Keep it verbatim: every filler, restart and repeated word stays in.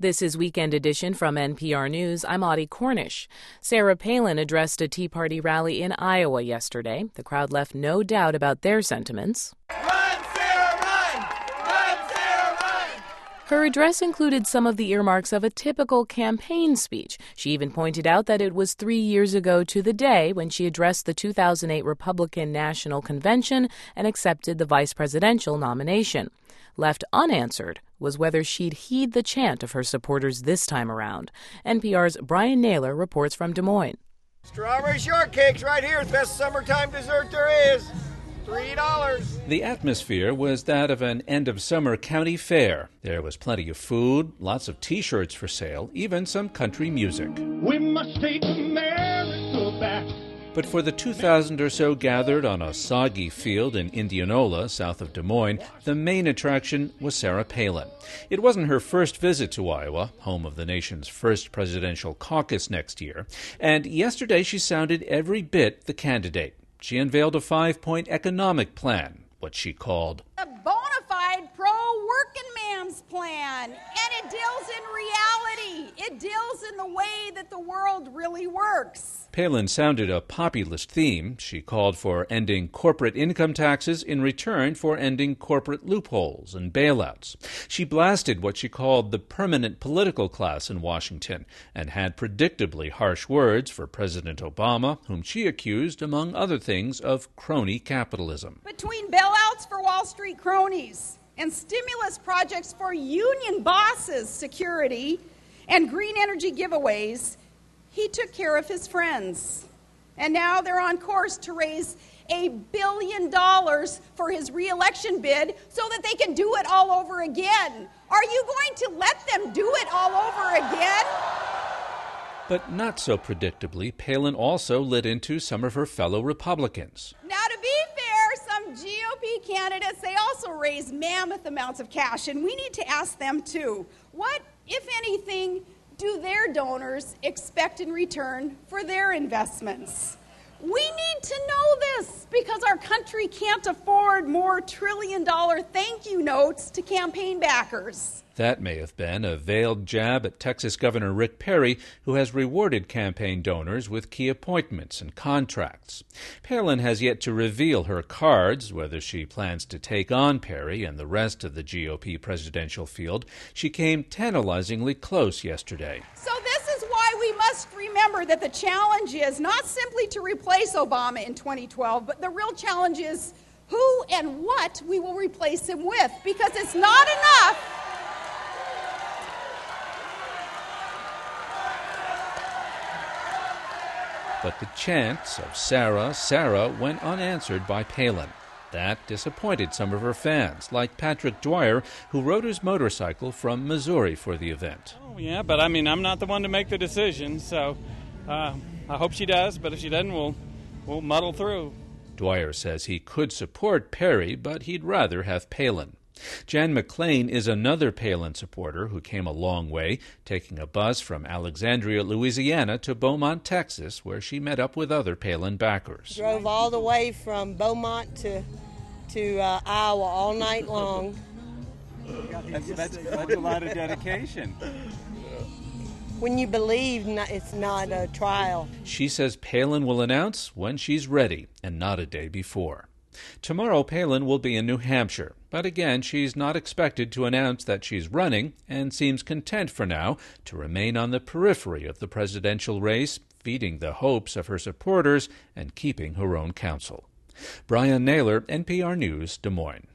This is Weekend Edition from N P R News. I'm Audie Cornish. Sarah Palin addressed a Tea Party rally in Iowa yesterday. The crowd left no doubt about their sentiments. Run, Sarah, run! Run, Sarah, run! Her address included some of the earmarks of a typical campaign speech. She even pointed out that it was three years ago to the day when she addressed the two thousand eight Republican National Convention and accepted the vice presidential nomination. Left unanswered was whether she'd heed the chant of her supporters this time around. N P R's Brian Naylor reports from Des Moines. Strawberry shortcake's right here. It's the best summertime dessert there is. Three dollars. The atmosphere was that of an end-of-summer county fair. There was plenty of food, lots of T-shirts for sale, even some country music. We must take America back. But for the two thousand or so gathered on a soggy field in Indianola, south of Des Moines, the main attraction was Sarah Palin. It wasn't her first visit to Iowa, home of the nation's first presidential caucus next year, and yesterday she sounded every bit the candidate. She unveiled a five-point economic plan, what she called a bona fide pro-working man's plan, and it deals in reality. It deals in the way that the world really works. Palin sounded a populist theme. She called for ending corporate income taxes in return for ending corporate loopholes and bailouts. She blasted what she called the permanent political class in Washington and had predictably harsh words for President Obama, whom she accused, among other things, of crony capitalism. Between bailouts for Wall Street cronies and stimulus projects for union bosses' security and green energy giveaways, he took care of his friends. And now they're on course to raise a billion dollars for his re-election bid so that they can do it all over again. Are you going to let them do it all over again? But not so predictably, Palin also lit into some of her fellow Republicans. Now, to be fair, some G O P candidates, they also raise mammoth amounts of cash, and we need to ask them too. What, if anything, do their donors expect in return for their investments? We need to know this because our country can't afford more trillion-dollar thank you notes to campaign backers. That may have been a veiled jab at Texas Governor Rick Perry, who has rewarded campaign donors with key appointments and contracts. Palin has yet to reveal her cards, whether she plans to take on Perry and the rest of the G O P presidential field. She came tantalizingly close yesterday. So this is why we must remember that the challenge is not simply to replace Obama in twenty twelve, but the real challenge is who and what we will replace him with, because it's not enough. But the chants of Sarah, Sarah went unanswered by Palin. That disappointed some of her fans, like Patrick Dwyer, who rode his motorcycle from Missouri for the event. Oh, yeah, but I mean, I'm not the one to make the decision, so uh, I hope she does, but if she doesn't, we'll, we'll muddle through. Dwyer says he could support Perry, but he'd rather have Palin. Jan McClain is another Palin supporter who came a long way, taking a bus from Alexandria, Louisiana to Beaumont, Texas, where she met up with other Palin backers. Drove all the way from Beaumont to to uh, Iowa all night long. That's, that's, that's a lot of dedication. When you believe it's not a trial. She says Palin will announce when she's ready and not a day before. Tomorrow, Palin will be in New Hampshire, but again, she's not expected to announce that she's running and seems content for now to remain on the periphery of the presidential race, feeding the hopes of her supporters and keeping her own counsel. Brian Naylor, N P R News, Des Moines.